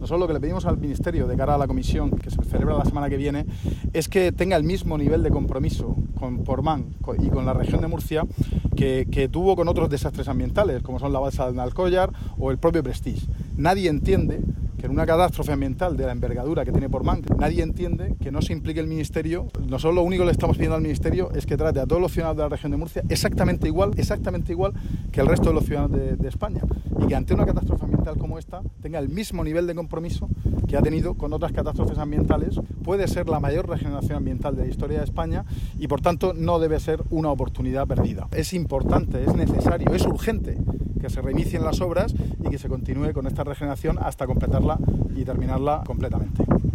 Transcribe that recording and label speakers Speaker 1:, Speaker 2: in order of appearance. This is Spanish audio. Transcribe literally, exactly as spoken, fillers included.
Speaker 1: Nosotros lo que le pedimos al Ministerio de cara a la comisión que se celebra la semana que viene es que tenga el mismo nivel de compromiso con Portmán y con la región de Murcia que, que tuvo con otros desastres ambientales, como son la balsa de Alcollar o el propio Prestige. Nadie entiende que en una catástrofe ambiental de la envergadura que tiene Portmán, nadie entiende que no se implique el Ministerio. Nosotros lo único que le estamos pidiendo al Ministerio es que trate a todos los ciudadanos de la región de Murcia exactamente igual, exactamente igual que el resto de los ciudadanos de, de España, y que ante una catástrofe ambiental como esta tenga el mismo nivel de compromiso que ha tenido con otras catástrofes ambientales. Puede ser la mayor regeneración ambiental de la historia de España y por tanto no debe ser una oportunidad perdida. Es importante, es necesario, es urgente que se reinicien las obras y que se continúe con esta regeneración hasta completarla y terminarla completamente.